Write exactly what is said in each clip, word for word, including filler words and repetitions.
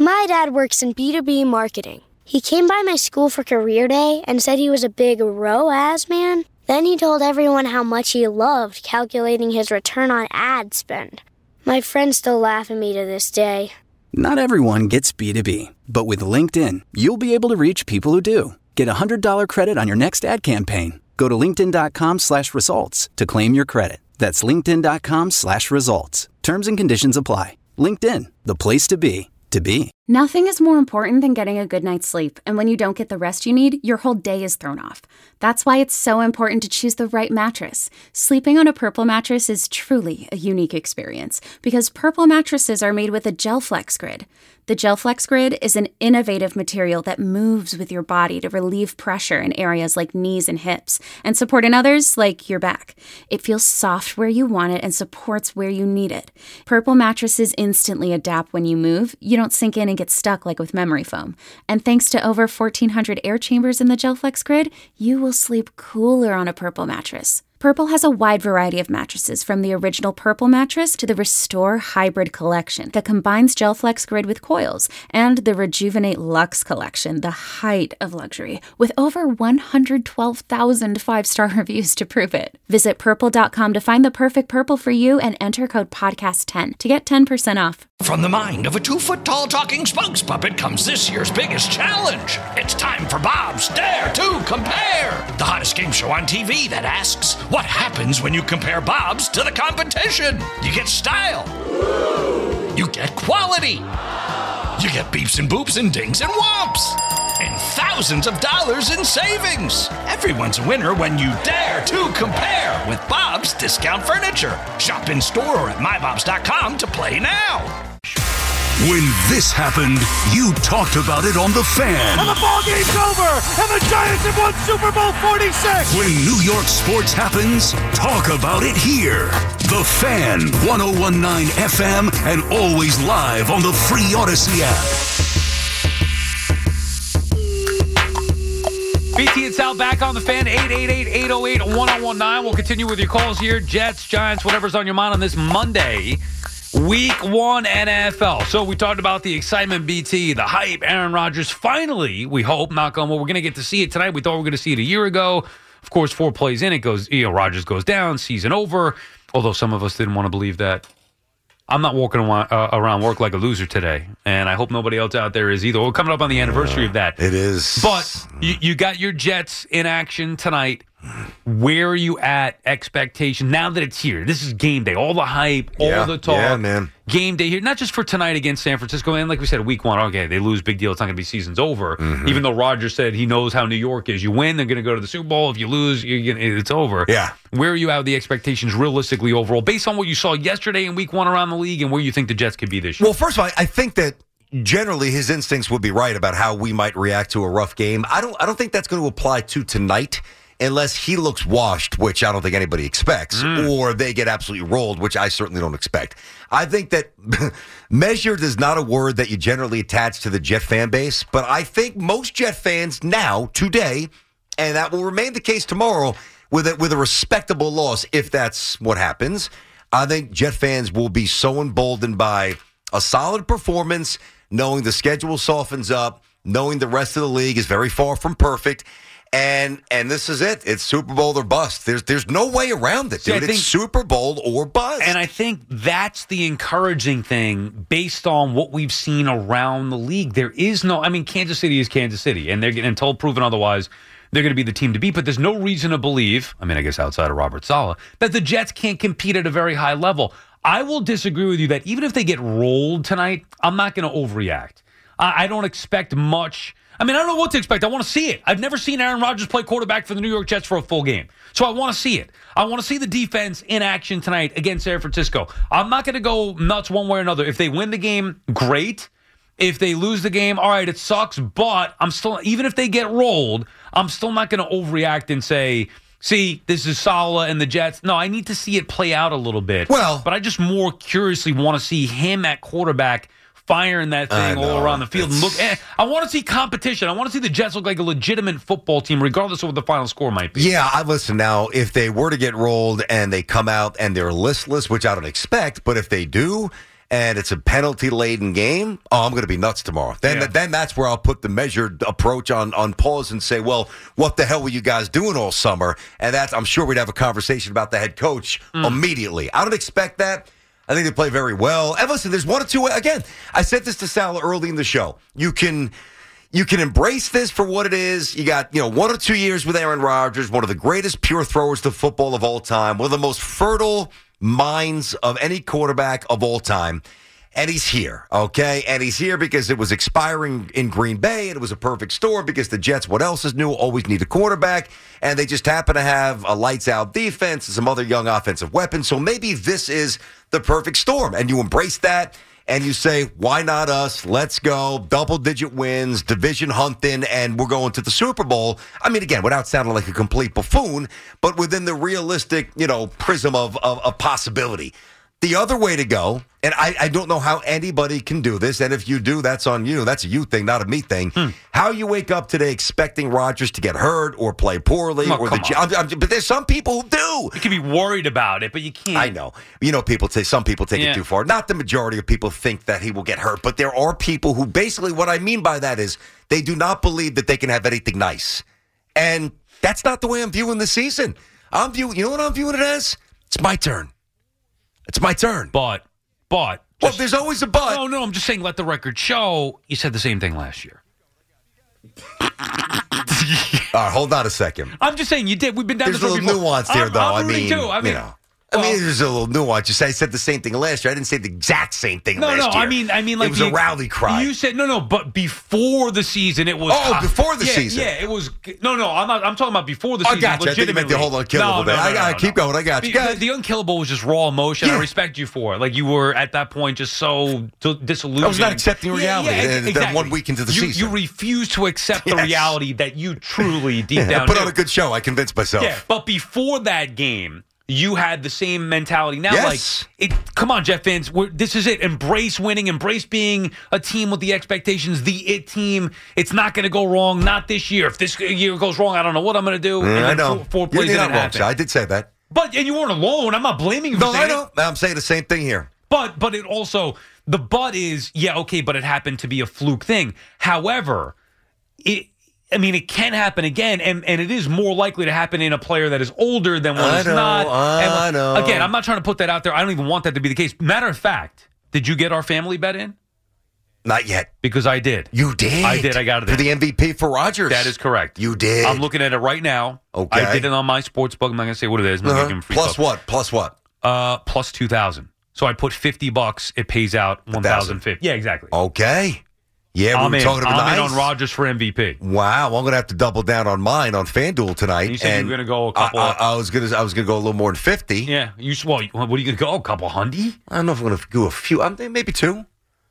My dad works in B two B marketing. He came by my school for career day and said he was a big R O A S man. Then he told everyone how much he loved calculating his return on ad spend. My friends still laugh at me to this day. Not everyone gets B two B, but with LinkedIn, you'll be able to reach people who do. Get a one hundred dollars credit on your next ad campaign. Go to linkedin.com slash results to claim your credit. That's linkedin.com slash results. Terms and conditions apply. LinkedIn, the place to be, to be. Nothing is more important than getting a good night's sleep, and when you don't get the rest you need, your whole day is thrown off. That's why it's so important to choose the right mattress. Sleeping on a Purple mattress is truly a unique experience, because Purple mattresses are made with a GelFlex Grid. The GelFlex Grid is an innovative material that moves with your body to relieve pressure in areas like knees and hips, and support in others like your back. It feels soft where you want it and supports where you need it. Purple mattresses instantly adapt when you move. You don't sink in and get stuck like with memory foam. And thanks to over fourteen hundred air chambers in the GelFlex Grid, you will sleep cooler on a Purple mattress. Purple has a wide variety of mattresses, from the original Purple mattress to the Restore Hybrid collection that combines GelFlex Grid with coils, and the Rejuvenate Luxe collection, the height of luxury, with over one hundred twelve thousand five-star reviews to prove it. Visit purple dot com to find the perfect Purple for you and enter code podcast ten to get ten percent off. From the mind of a two-foot-tall talking spokes puppet comes this year's biggest challenge. It's time for Bob's Dare to Compare, the hottest game show on T V that asks, what happens when you compare Bob's to the competition? You get style. You get quality. You get beeps and boops and dings and whomps. And thousands of dollars in savings. Everyone's a winner when you dare to compare with Bob's Discount Furniture. Shop in store or at my bobs dot com to play now. When this happened, you talked about it on The Fan. And the ball game's over, and the Giants have won Super Bowl forty-six. When New York sports happens, talk about it here. The Fan, ten nineteen F M, and always live on the free Odyssey app. B T and Sal back on The Fan, eight eight eight, eight oh eight, one oh one nine. We'll continue with your calls here. Jets, Giants, whatever's on your mind on this Monday. Week one N F L. So we talked about the excitement, B T, the hype, Aaron Rodgers. Finally, we hope, knock on wood, we're going to get to see it tonight. We thought we were going to see it a year ago. Of course, four plays in, it goes, you know, Rodgers goes down, season over. Although some of us didn't want to believe that. I'm not walking around work like a loser today, and I hope nobody else out there is either. We're coming up on the anniversary of that. It is. But you, you got your Jets in action tonight. Where are you at expectation now that it's here? This is game day. All the hype, all yeah, the talk. Yeah, man. Game day here, not just for tonight against San Francisco. And like we said, week one, okay, they lose, big deal. It's not going to be season's over. Mm-hmm. Even though Rodgers said he knows how New York is. You win, they're going to go to the Super Bowl. If you lose, you're gonna, it's over. Yeah. Where are you at with the expectations realistically overall, based on what you saw yesterday in week one around the league and where you think the Jets could be this year? Well, first of all, I think that generally his instincts would be right about how we might react to a rough game. I don't, I don't think that's going to apply to tonight. Unless he looks washed, which I don't think anybody expects, mm. or they get absolutely rolled, which I certainly don't expect. I think that measured is not a word that you generally attach to the Jet fan base, but I think most Jet fans now, today, and that will remain the case tomorrow, with a, with a respectable loss, if that's what happens, I think Jet fans will be so emboldened by a solid performance, knowing the schedule softens up, knowing the rest of the league is very far from perfect. And and this is it. It's Super Bowl or bust. There's there's no way around it, dude. See, think, it's Super Bowl or bust. And I think that's the encouraging thing based on what we've seen around the league. There is no, I mean, Kansas City is Kansas City, and they're getting until proven otherwise, they're going to be the team to beat. But there's no reason to believe, I mean, I guess outside of Robert Saleh, that the Jets can't compete at a very high level. I will disagree with you that even if they get rolled tonight, I'm not going to overreact. I, I don't expect much. I mean, I don't know what to expect. I want to see it. I've never seen Aaron Rodgers play quarterback for the New York Jets for a full game. So I want to see it. I want to see the defense in action tonight against San Francisco. I'm not going to go nuts one way or another. If they win the game, great. If they lose the game, all right, it sucks. But I'm still, even if they get rolled, I'm still not going to overreact and say, see, this is Saleh and the Jets. No, I need to see it play out a little bit. Well, but I just more curiously want to see him at quarterback firing that thing all around the field. And look, eh, I want to see competition. I want to see the Jets look like a legitimate football team, regardless of what the final score might be. Yeah, I listen now. If they were to get rolled and they come out and they're listless, which I don't expect, but if they do, and it's a penalty-laden game, oh, I'm going to be nuts tomorrow. Then Yeah. then that's where I'll put the measured approach on, on pause and say, well, what the hell were you guys doing all summer? And that's, I'm sure we'd have a conversation about the head coach mm. immediately. I don't expect that. I think they play very well. And listen, there's one or two, again, I said this to Sal early in the show. You can... You can embrace this for what it is. You got, you know, one or two years with Aaron Rodgers, one of the greatest pure throwers to football of all time, one of the most fertile minds of any quarterback of all time. And he's here, okay? And he's here because it was expiring in Green Bay, and it was a perfect storm because the Jets, what else is new, always need a quarterback, and they just happen to have a lights-out defense and some other young offensive weapons. So maybe this is the perfect storm, and you embrace that. And you say, why not us? Let's go. Double-digit wins, division hunting, and we're going to the Super Bowl. I mean, again, without sounding like a complete buffoon, but within the realistic, you know, prism of, of, of possibility. The other way to go, and I, I don't know how anybody can do this, and if you do, that's on you. That's a you thing, not a me thing. Hmm. How you wake up today expecting Rodgers to get hurt or play poorly. Oh, or the I'm, I'm, But there's some people who do. You can be worried about it, but you can't. I know. You know, people say some people take yeah. it too far. Not the majority of people think that he will get hurt, but there are people who basically, what I mean by that is they do not believe that they can have anything nice. And that's not the way I'm viewing the season. I'm viewing, you know what I'm viewing it as? It's my turn. It's my turn. But, but. Well, just, there's always a but. No, no, I'm just saying let the record show you said the same thing last year. All right, hold on a second. I'm just saying you did. We've been down There's this a road little before. nuance there, I'm, though. I'm I mean, too. I mean, you know. Well, I mean, there's a little nuance. You say I said the same thing last year. I didn't say the exact same thing no, last no, year. No, I mean, I mean, like it was the, a rally cry. You said no, no, but before the season, it was. Oh, uh, before the yeah, season. Yeah, it was. No, no, I'm not. I'm talking about before the I season. got you. I think you meant the whole unkillable no, bit. no, no, I no, got no, keep no. going. I got you. The, the, the unkillable was just raw emotion. Yeah. I respect you for it. Like you were at that point just so d- disillusioned. I was not accepting reality. Yeah, yeah, and exactly. then one week into the you, season, you refused to accept yes. the reality that you truly deep yeah, down I put knew. on a good show. I convinced myself. Yeah, but before that game, you had the same mentality. Now, yes. like, it. Come on, Jet fans. We're, this is it. Embrace winning. Embrace being a team with the expectations. The it team. It's not going to go wrong. Not this year. If this year goes wrong, I don't know what I'm going to do. Mm, and I know. Four, four plays You're didn't not wrong, happen. so I did say that. But and you weren't alone. I'm not blaming you for No, saying I know. it. I'm saying the same thing here. But but it also the but is yeah okay, but it happened to be a fluke thing. However, it. I mean, it can happen again, and, and it is more likely to happen in a player that is older than one I is know, not. I and, know. Again, I'm not trying to put that out there. I don't even want that to be the case. Matter of fact, did you get our family bet in? Not yet. Because I did. You did? I did. I got it For in. the M V P for Rodgers. That is correct. You did? I'm looking at it right now. Okay. I did it on my sports book. I'm not going to say what it is. I'm Uh-huh. give him free Plus stuff. what? Plus what? Uh, plus two thousand. So I put fifty bucks. It pays out one thousand fifty. Yeah, exactly. Okay. Yeah, we I'm were in. talking about I'm nice. in on Rodgers for M V P. Wow, I'm going to have to double down on mine on FanDuel tonight. You said and you were going to go a couple. I, I, of, I was going to. I was going to go a little more than fifty. yeah, you. Well, what are you going to go? A couple hundy? I don't know if I'm going to do a few. I'm thinking maybe two.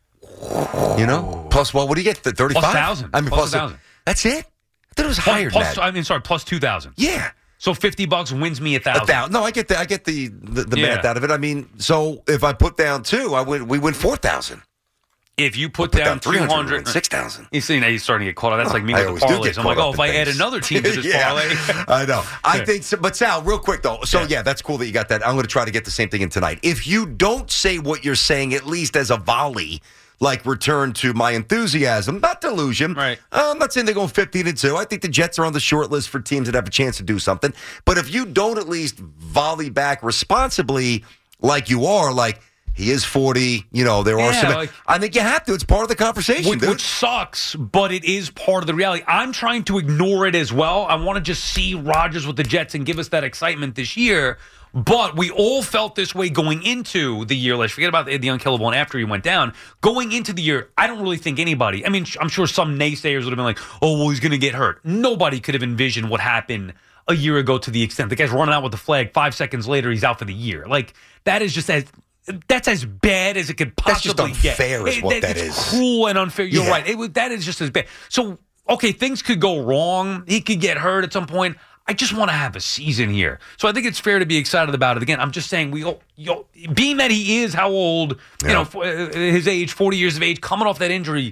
You know, plus what? What do you get? The thirty-five. Plus thousand. I mean, Plus plus a thousand. That's it. I thought it was Plus, higher plus, than that. I mean, sorry, plus two thousand. Yeah. So fifty bucks wins me a A thousand. thousand. No, I get the I get the the, the Yeah. math out of it. I mean, so if I put down two, I win. We win four thousand. If you put, Put down, down three two hundred, hundred, six thousand. You see, now you're starting to get caught up. That's like me I with the always do get parlays. I'm like, caught oh, up if I in add things. another team to this Yeah, parlay. I know. I Yeah. think, so, but Sal, real quick though. So Yeah. yeah, that's cool that you got that. I'm going to try to get the same thing in tonight. If you don't say what you're saying, at least as a volley, like return to my enthusiasm, not delusion. Right. Uh, I'm not saying they're going fifteen and two. I think the Jets are on the short list for teams that have a chance to do something. But if you don't at least volley back responsibly, like you are, like. He is forty. You know, there are Yeah, some. like- I think you have to. It's part of the conversation, Which, dude. which sucks, but it is part of the reality. I'm trying to ignore it as well. I want to just see Rodgers with the Jets and give us that excitement this year. But we all felt this way going into the year. Let's forget about the, the unkillable and after he went down. Going into the year, I don't really think anybody, I mean, I'm sure some naysayers would have been like, oh, well, he's going to get hurt. Nobody could have envisioned what happened a year ago to the extent the guy's running out with the flag. Five seconds later, he's out for the year. Like, that is just as... That's as bad as it could possibly That's just unfair get. is what it, that it's is. Cruel and unfair. You're Yeah. right. It was, that is just as bad. So, okay, things could go wrong. He could get hurt at some point. I just want to have a season here. So I think it's fair to be excited about it. Again, I'm just saying, we, you being that he is how old, you Yeah. know, for, uh, his age, forty years of age, coming off that injury,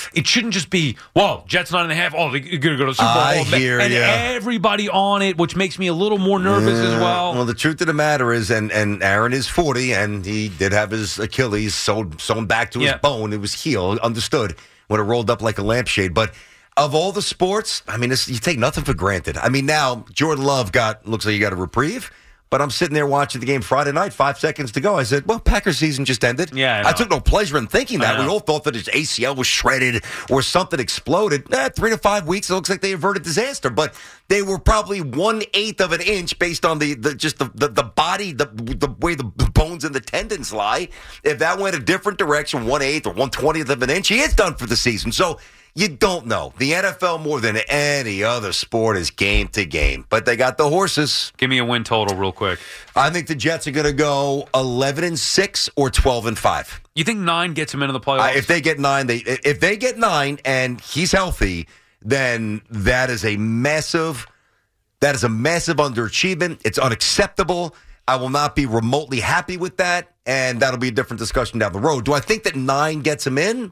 It shouldn't just be, whoa, Jets nine and a half. Oh, they're going to go to the Super Bowl. I hear and ya. everybody on it, which makes me a little more nervous Yeah. as well. Well, the truth of the matter is, and, and Aaron is forty, and he did have his Achilles sewn, sewn back to his Yeah. bone. It was healed, understood, when it rolled up like a lampshade. But of all the sports, I mean, it's, you take nothing for granted. I mean, now, Jordan Love got, looks like he got a reprieve. But I'm sitting there watching the game Friday night, five seconds to go. I said, well, Packers season just ended. Yeah, I know. I took no pleasure in thinking that. I We know. all thought that his A C L was shredded or something exploded. Eh, three to five weeks, it looks like they averted disaster. But they were probably one-eighth of an inch based on the, the just the, the, the body, the the way the bones and the tendons lie. If that went a different direction, one-eighth or one-twentieth of an inch, he is done for the season. So you don't know. The N F L, more than any other sport, is game to game. But they got the horses. Give me a win total real quick. I think the Jets are going to go eleven and six or twelve and five. You think nine gets him into the playoffs? Uh, if they get nine, they if they get nine and he's healthy, then that is a massive that is a massive underachievement. It's unacceptable. I will not be remotely happy with that, and that'll be a different discussion down the road. Do I think that nine gets him in?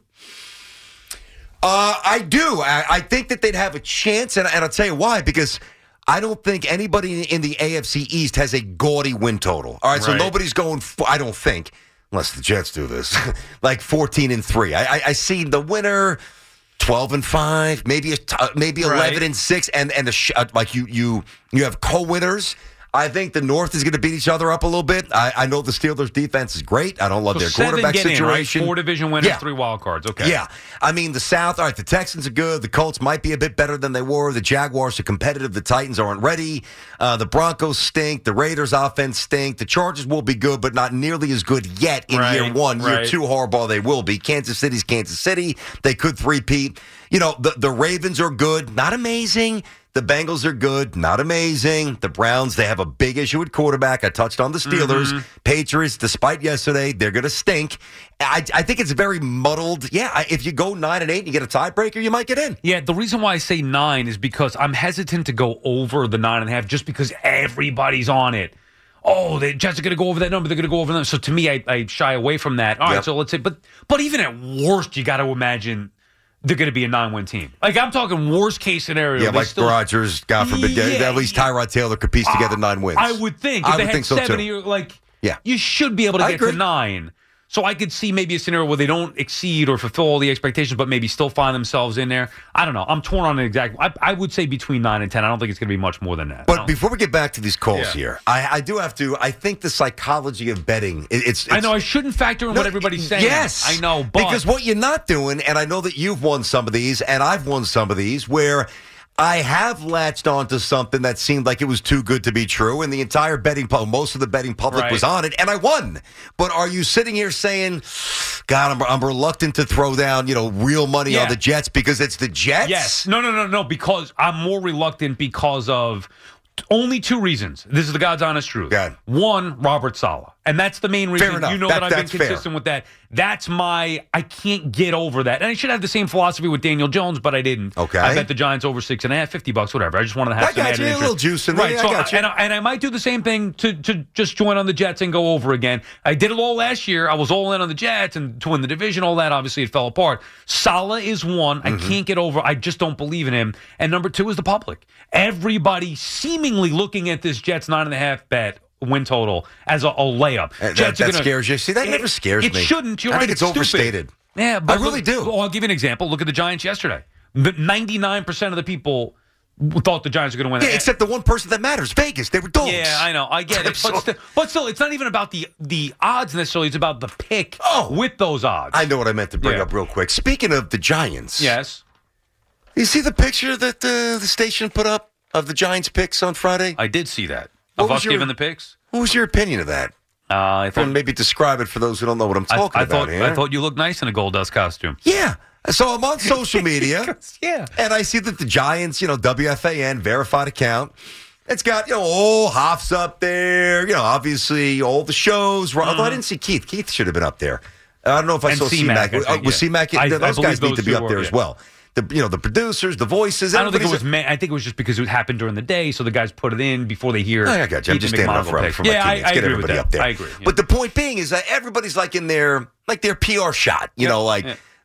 Uh, I do. I, I think that they'd have a chance, and, and I'll tell you why, because I don't think anybody in the A F C East has a gaudy win total. All right, so Right. nobody's going, f- I don't think, unless the Jets do this, like fourteen and three. I, I, I see the winner twelve and five, maybe a t- uh, maybe eleven Right. and six, and and the sh- uh, like you you you have co-winners. I think the North is going to beat each other up a little bit. I, I know the Steelers' defense is great. I don't love So their seven quarterback get in, right? situation. Four division winners, Yeah. three wild cards. Okay. Yeah. I mean, the South, all right, the Texans are good. The Colts might be a bit better than they were. The Jaguars are competitive. The Titans aren't ready. Uh, the Broncos stink. The Raiders' offense stink. The Chargers will be good, but not nearly as good yet in Right, year one. Year right. two, Harbaugh, they will be. Kansas City's Kansas City. They could three-peat. You know, the, the Ravens are good. Not amazing. The Bengals are good, not amazing. The Browns, they have a big issue with quarterback. I touched on the Steelers. Mm-hmm. Patriots, despite yesterday, they're going to stink. I, I think it's very muddled. Yeah, I- if you go nine and eight and you get a tiebreaker, you might get in. Yeah, the reason why I say nine is because I'm hesitant to go over the nine and a half just because everybody's on it. Oh, the Jets are going to go over that number. They're going to go over them. So to me, I, I shy away from that. All right, Yep. so let's say, but but even at worst, you got to imagine they're going to be a nine-win team. Like I'm talking worst case scenario. Yeah, they like still- Rodgers, God forbid. Yeah, at least Tyrod Taylor could piece together nine wins. I would think. If I they would had think so, seven, too. you're like, Yeah. you should be able to I get agree. to nine. So I could see maybe a scenario where they don't exceed or fulfill all the expectations, but maybe still find themselves in there. I don't know. I'm torn on an exact. I, I would say between nine and ten. I don't think it's going to be much more than that. I But don't- before we get back to these calls Yeah. here, I, I do have to. I think the psychology of betting. It, it's, it's. I know I shouldn't factor in No, what everybody's saying. Yes, I know, but because what you're not doing, and I know that you've won some of these, and I've won some of these, where I have latched onto something that seemed like it was too good to be true, and the entire betting public, most of the betting public Right. was on it, and I won. But are you sitting here saying, God, I'm, I'm reluctant to throw down, you know, real money Yeah. on the Jets because it's the Jets? yes, no, no, no, no. Because I'm more reluctant because of only two reasons. This is the God's honest truth. Go ahead. One, Robert Saleh. And that's the main reason. enough. You know That- that, I've been that's fair. consistent with that. That's my, I can't get over that. And I should have the same philosophy with Daniel Jones, but I didn't. Okay. I bet the Giants over six and a half, fifty bucks, whatever. I just wanted to have I some got added you. A interest. little juice in there. Right. I so got you. And, I, and I might do the same thing to, to just join on the Jets and go over again. I did it all last year. I was all in on the Jets and to win the division, all that. Obviously, it fell apart. Saleh is one. I Mm-hmm. can't get over. I just don't believe in him. And number two is the public. Everybody seemingly looking at this Jets nine and a half bet win total as a, a layup. Uh, that- Jets are that gonna- scares you? See, that It- never scares it me. shouldn't. You're I right. think it's stupid. overstated. Yeah, but I really look- do. Well, I'll give you an example. Look at the Giants yesterday. The ninety-nine percent of the people thought the Giants were going to win. Yeah, that. except the one person that matters, Vegas. They were dogs. Yeah, I know. I get it. So- But still, but still, it's not even about the the odds necessarily. It's about the pick Oh. with those odds. I know what I meant to bring Yeah. up real quick. Speaking of the Giants. Yes. You see the picture that uh, the station put up of the Giants picks on Friday? I did see that. What Of was us your- giving the picks? What was your opinion of that? Uh, I thought, And maybe describe it for those who don't know what I'm I, talking I about thought, here. I thought you looked nice in a gold dust costume. Yeah. So I'm on social media. Yeah. And I see that the Giants, you know, W F A N, verified account. It's got, you know, all Hoff's up there. You know, obviously all the shows. Mm-hmm. Although I didn't see Keith. Keith should have been up there. I don't know if I And saw C-Mac, C-Mac. I think, Uh, was yeah. C-Mac? I- I those believe guys need those to be two up were, there as yeah. well. The, you know, the producers, the voices. I don't think it everybody's- was. Man, I think it was just because it happened during the day, so the guys put it in before they hear. Oh, I got you. I'm Keith just standing up McMonagle for, pick. for my yeah, I, teammates. I Get agree with everybody that. up there. I agree. yeah. But the point being is that everybody's like in their like their P R shot. You know, like yeah.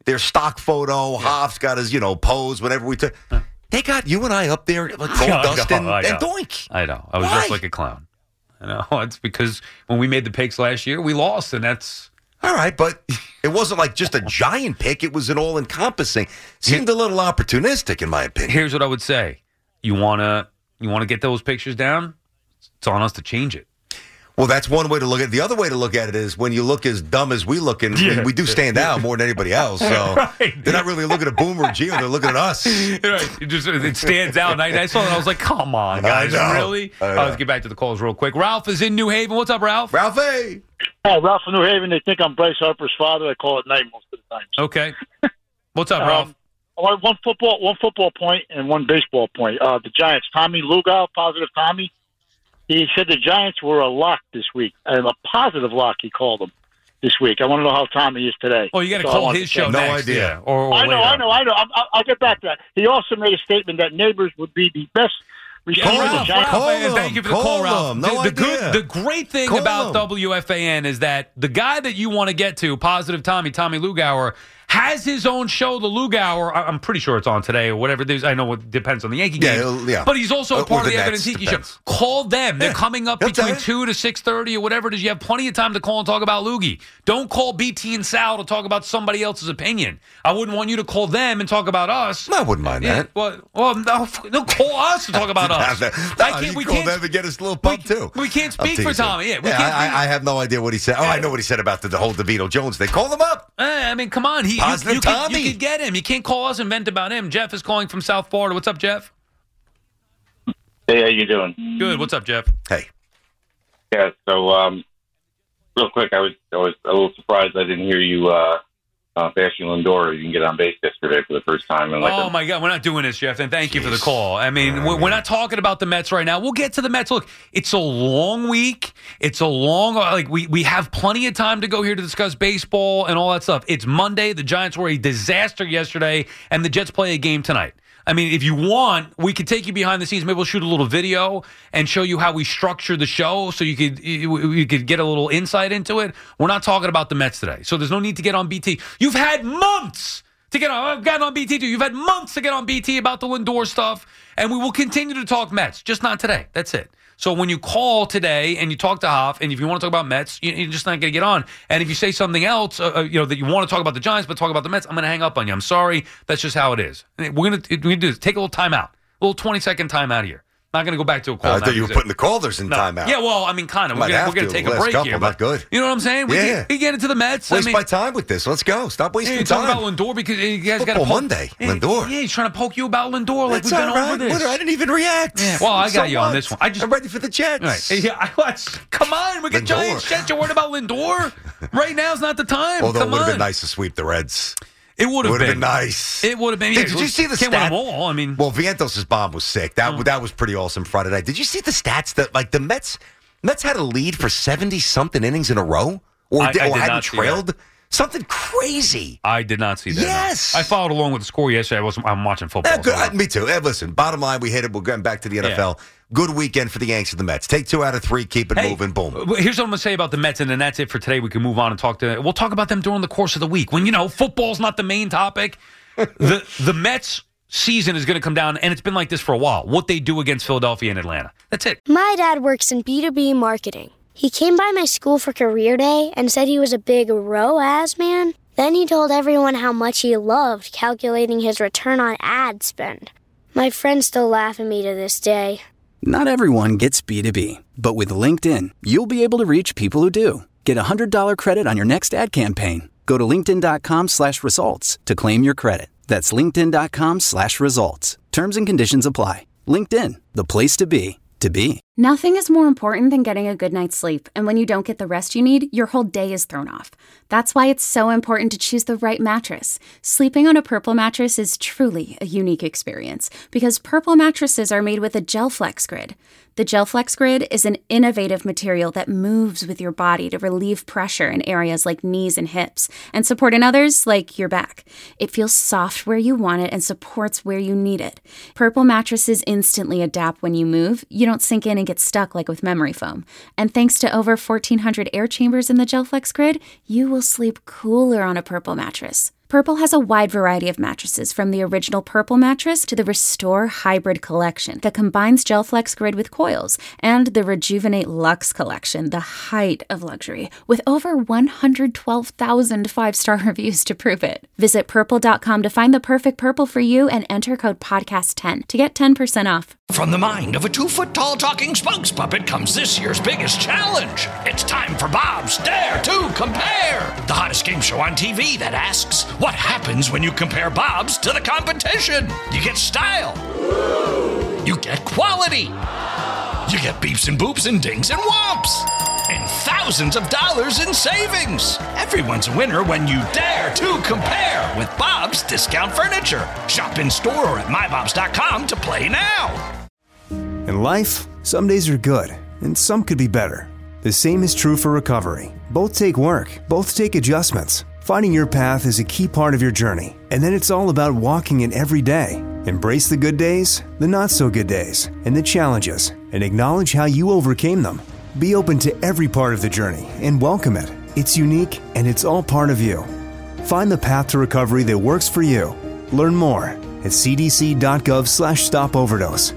their stock photo. Yeah. Hoff's got his, you know, pose whenever we took. Huh. They got you and I up there like Gold Dust and, and Doink. I know. I was Why? dressed like a clown. I know. It's because when we made the picks last year, we lost, and that's... All right, but it wasn't like just a giant pick. It was an all-encompassing. Seemed a little opportunistic, in my opinion. Here's what I would say. You want to you want to get those pictures down? It's on us to change it. Well, that's one way to look at it. The other way to look at it is when you look as dumb as we look, and yeah. we, we do stand out more than anybody else. So right. They're not really looking at Boomer or Gio. They're looking at us. Right. It just it stands out. And I, I saw it. I was like, come on, guys. Really? Uh, let's get back to the calls real quick. Ralph is in New Haven. What's up, Ralph? Ralph, hey. Hey, Ralph in New Haven. They think I'm Bryce Harper's father. I call it night most of the time. Okay. What's up, Ralph? Um, one football one football point and one baseball point. Uh, the Giants, Tommy Lugow, positive Tommy. He said the Giants were a lock this week, and a positive lock, he called them this week. I want to know how Tommy is today. Oh, you got to so call his show no next. idea. Yeah. Or, or I know, later. I know, I know. I'll, I'll get back to that. He also made a statement that Neighbors would be the best receiver. Yeah, Ralph, Ralph, Ralph, Ralph, thank you for the call call, Ralph. him. No the, the, good, the great thing call about him. W F A N is that the guy that you want to get to, Positive Tommy, Tommy Lugauer, has his own show, The Lugauer. I'm pretty sure it's on today or whatever. There's, I know it depends on the Yankee yeah, game. Yeah. But he's also a part uh, of the Evan and Tiki show. Call them. They're yeah. coming up He'll between two to six thirty or whatever it is. You have plenty of time to call and talk about Loogie. Don't call B T and Sal to talk about somebody else's opinion. I wouldn't want you to call them and talk about us. No, I wouldn't mind yeah, that. Well, well no, no, call us to talk about us. no, I can't, we call can't, them and get us a little pump, we, too. We can't speak for Tommy. Yeah, we yeah can't I, I have no idea what he said. Oh, I know what he said about the, the whole DeVito Jones thing. Call him up. Uh, I mean, come on. He, you, you, can, you can get him. You can't call us and vent about him. Jeff is calling from South Florida. What's up, Jeff? Hey, how you doing? Good. What's up, Jeff? Hey. Yeah, so um, real quick, I was I was a little surprised I didn't hear you uh, uh, bashing Lindor. You can get on base yesterday for the first time. And like oh, a- my God. We're not doing this, Jeff, and thank Jeez. you for the call. I mean, oh, we're, we're not talking about the Mets right now. We'll get to the Mets. Look, it's a long week. It's a long, like, we, we have plenty of time to go here to discuss baseball and all that stuff. It's Monday. The Giants were a disaster yesterday, and the Jets play a game tonight. I mean, if you want, we could take you behind the scenes. Maybe we'll shoot a little video and show you how we structure the show so you could you, you could get a little insight into it. We're not talking about the Mets today, so there's no need to get on B T. You've had months to get on. I've gotten on B T too. You've had months to get on B T about the Lindor stuff, and we will continue to talk Mets, just not today. That's it. So when you call today and you talk to Hoff, and if you want to talk about Mets, you're just not going to get on. And if you say something else, uh, you know, that you want to talk about the Giants but talk about the Mets, I'm going to hang up on you. I'm sorry. That's just how it is. We're going to do this. Take a little time out, a little twenty-second time out here. Not going to go back to a call. Uh, I thought you were putting the callers in no. timeout. Yeah, well, I mean, kind of. We're going to take a break couple, here. Not good. You know what I'm saying? We, yeah. get, we get into the Mets. Waste I mean, my time with this. Let's go. Stop wasting yeah, time. Talking about Lindor because you guys got to Monday. Yeah, Lindor. Yeah, he's trying to poke you about Lindor like That's we've been all right. over this. What, I didn't even react. Yeah, well, I got so you what? on this one. I just, I'm ready for the Jets. Right. Yeah, I, come on, we got Giants Jets. You're worried about Lindor? Right now's not the time. Although come it would have on. been nice to sweep the Reds. It would have been. been nice. It would have been. Hey, Yeah, did you see the can't stat? win them all. I mean, well, Vientos' bomb was sick. That Oh. that was pretty awesome Friday night. Did you see the stats that like the Mets? Mets had a lead for seventy something innings in a row, or, I- I did, or did hadn't not see trailed. that. Something crazy. I did not see that. no. Yes. I followed along with the score yesterday. I wasn't. I'm watching football. Yeah, good. so- Uh, me too. Hey, listen, bottom line, we hit it. We're getting back to the N F L. Yeah. Good weekend for the Yanks and the Mets. Take two out of three. Keep it Hey, moving. Boom. uh, Here's what I'm going to say about the Mets, and then that's it for today. We can move on and talk to. We'll talk about them during the course of the week when you know football's not the main topic. the The Mets season is going to come down, and it's been like this for a while. What they do against Philadelphia and Atlanta. That's it. My dad works in B two B marketing. He came by my school for career day and said he was a big R O A S man. Then he told everyone how much he loved calculating his return on ad spend. My friends still laugh at me to this day. Not everyone gets B two B, but with LinkedIn, you'll be able to reach people who do. Get a one hundred dollars credit on your next ad campaign. Go to linkedin.com slash results to claim your credit. That's linkedin.com slash results. Terms and conditions apply. LinkedIn, the place to be, to be. Nothing is more important than getting a good night's sleep, and when you don't get the rest you need, your whole day is thrown off. That's why it's so important to choose the right mattress. Sleeping on a Purple mattress is truly a unique experience because Purple mattresses are made with a GelFlex Grid. The GelFlex Grid is an innovative material that moves with your body to relieve pressure in areas like knees and hips and support in others like your back. It feels soft where you want it and supports where you need it. Purple mattresses instantly adapt when you move. You don't sink in and get stuck like with memory foam. And thanks to over fourteen hundred air chambers in the GelFlex Grid, you will sleep cooler on a Purple mattress. Purple has a wide variety of mattresses, from the original Purple mattress to the Restore Hybrid collection that combines GelFlex Grid with coils, and the Rejuvenate Luxe collection, the height of luxury, with over one hundred twelve thousand five-star reviews to prove it. Visit purple dot com to find the perfect Purple for you and enter code podcast ten to get ten percent off. From the mind of a two-foot-tall talking spokes puppet comes this year's biggest challenge. It's time for Bob's Dare to Compare, the hottest game show on T V that asks, what happens when you compare Bob's to the competition? You get style. You get quality. You get beeps and boops and dings and whomps. And thousands of dollars in savings. Everyone's a winner when you dare to compare with Bob's Discount Furniture. Shop in store or at my bobs dot com to play now. In life, some days are good, and some could be better. The same is true for recovery. Both take work, both take adjustments. Finding your path is a key part of your journey, and then it's all about walking it every day. Embrace the good days, the not-so-good days, and the challenges, and acknowledge how you overcame them. Be open to every part of the journey and welcome it. It's unique, and it's all part of you. Find the path to recovery that works for you. Learn more at cdc.gov slash stop overdose.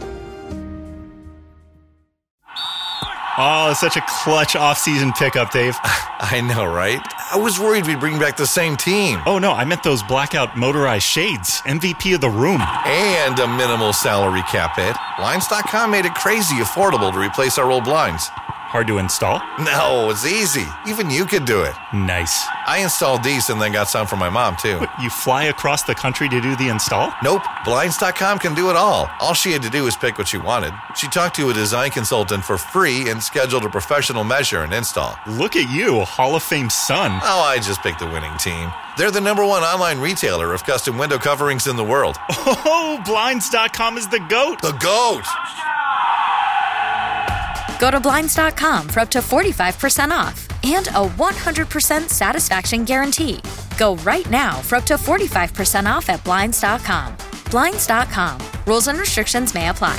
Oh, such a clutch off-season pickup, Dave. I know, right? I was worried we'd bring back the same team. Oh, no, I meant those blackout motorized shades. M V P of the room. And a minimal salary cap hit. Blinds dot com made it crazy affordable to replace our old blinds. Hard to install? No, it's easy. Even you could do it. Nice. I installed these and then got some for my mom, too. What, you fly across the country to do the install? Nope. Blinds dot com can do it all. All she had to do was pick what she wanted. She talked to a design consultant for free and scheduled a professional measure and install. Look at you, Hall of Fame son. Oh, I just picked the winning team. They're the number one online retailer of custom window coverings in the world. Oh, Blinds dot com is the GOAT. The GOAT! Go to Blinds dot com for up to forty-five percent off and a one hundred percent satisfaction guarantee. Go right now for up to forty-five percent off at Blinds dot com. Blinds dot com. Rules and restrictions may apply.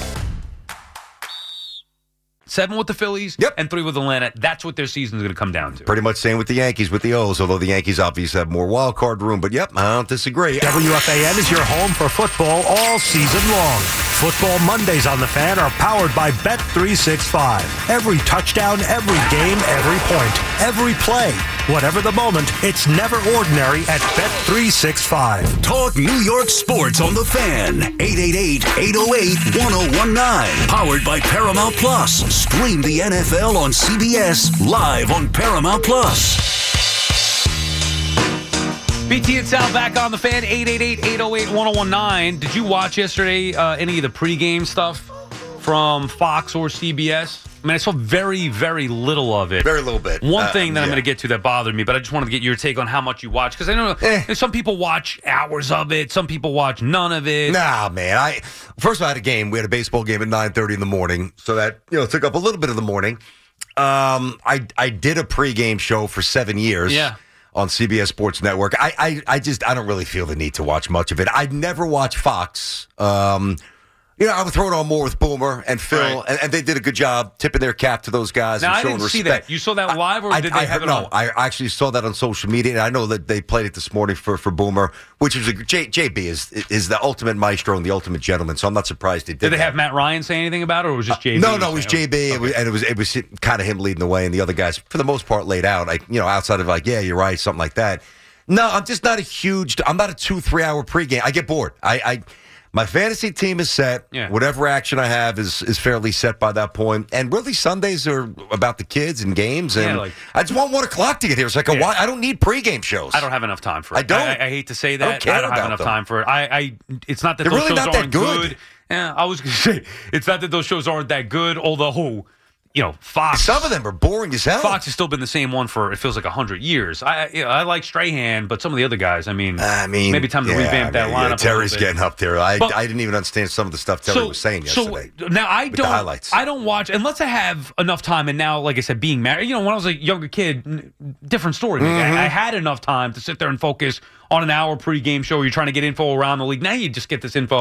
Seven with the Phillies yep. and three with Atlanta. That's what their season is going to come down to. Pretty much same with the Yankees with the O's, although the Yankees obviously have more wild card room. But, yep, I don't disagree. W F A N is your home for football all season long. Football Mondays on the Fan are powered by Bet three sixty-five. Every touchdown, every game, every point, every play. Whatever the moment, it's never ordinary at Bet three sixty-five. Talk New York sports on the Fan. eight eight eight, eight oh eight, one oh one nine. Powered by Paramount Plus. Stream the N F L on C B S live on Paramount Plus. B T and Sal back on the Fan. eight eight eight, eight oh eight, one oh one nine. Did you watch yesterday uh, any of the pregame stuff from Fox or C B S? I mean, I saw very, very little of it. Very little bit. One uh, thing that yeah. I'm going to get to that bothered me, but I just wanted to get your take on how much you watch. Because I know eh. some people watch hours of it. Some people watch none of it. Nah, man. I First of all, I had a game. We had a baseball game at nine thirty in the morning. So that, you know, took up a little bit of the morning. Um, I, I did a pregame show for seven years. Yeah. On C B S Sports Network. I, I, I just, I don't really feel the need to watch much of it. I'd never watch Fox. Um, you know, I would throw it on more with Boomer and Phil, right. and, and they did a good job tipping their cap to those guys now, and I showing didn't respect. see that. You saw that live, or I, did I, they have I, it no, on? No, I actually saw that on social media, and I know that they played it this morning for, for Boomer, which is a J, JB is is the ultimate maestro and the ultimate gentleman, so I'm not surprised they did Did they that. have Matt Ryan say anything about it, or was it just J B? Uh, no, no, it was J B, okay. it was, and it was it was kind of him leading the way, and the other guys, for the most part, laid out. Like, you know, outside of like, yeah, you're right, something like that. No, I'm just not a huge. I'm not a two, three hour pregame. I get bored. I, I my fantasy team is set. Yeah. Whatever action I have is is fairly set by that point. And really, Sundays are about the kids and games. And yeah, like, I just want one o'clock to get here. It's like a yeah. why I don't need pregame shows. I don't have enough time for it. I don't. I, I hate to say that. I don't, care I don't have about enough them. time for it. I. I it's not that They're those really shows not that aren't good. good. Yeah, I was going to say it's not that those shows aren't that good. Although. You know, Fox. Some of them are boring as hell. Fox has still been the same one for it feels like a hundred years. I, you know, I like Strahan, but some of the other guys. I mean, I mean, maybe time to yeah, revamp that I mean, lineup. Yeah, Terry's a little bit. getting up there. I But, I didn't even understand some of the stuff Terry so, was saying yesterday. So now I with don't. The highlights. I don't watch unless I have enough time. And now, like I said, being married. You know, when I was a younger kid, different story. Mm-hmm. I, I had enough time to sit there and focus on an hour pregame show. Where you're trying to get info around the league. Now you just get this info